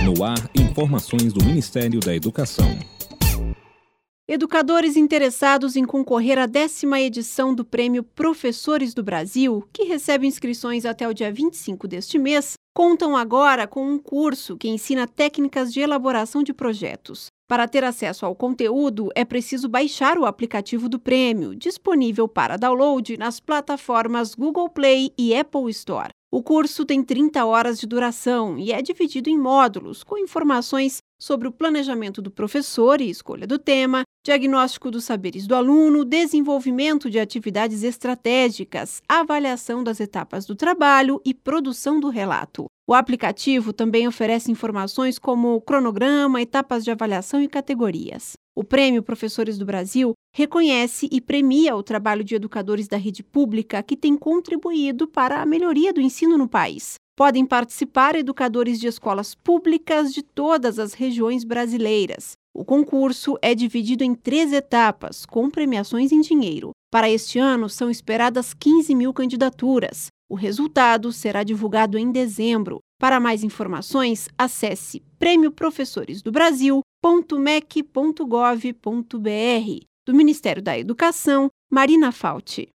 No ar, informações do Ministério da Educação. Educadores interessados em concorrer à 10ª edição do Prêmio Professores do Brasil, que recebe inscrições até o dia 25 deste mês, contam agora com um curso que ensina técnicas de elaboração de projetos. Para ter acesso ao conteúdo, é preciso baixar o aplicativo do prêmio, disponível para download nas plataformas Google Play e Apple Store. O curso tem 30 horas de duração e é dividido em módulos, com informações sobre o planejamento do professor e escolha do tema, diagnóstico dos saberes do aluno, desenvolvimento de atividades estratégicas, avaliação das etapas do trabalho e produção do relato. O aplicativo também oferece informações como cronograma, etapas de avaliação e categorias. O Prêmio Professores do Brasil reconhece e premia o trabalho de educadores da rede pública que têm contribuído para a melhoria do ensino no país. Podem participar educadores de escolas públicas de todas as regiões brasileiras. O concurso é dividido em 3 etapas, com premiações em dinheiro. Para este ano, são esperadas 15 mil candidaturas. O resultado será divulgado em dezembro. Para mais informações, acesse premioprofessoresdobrasil.mec.gov.br. Do Ministério da Educação, Marina Fauci.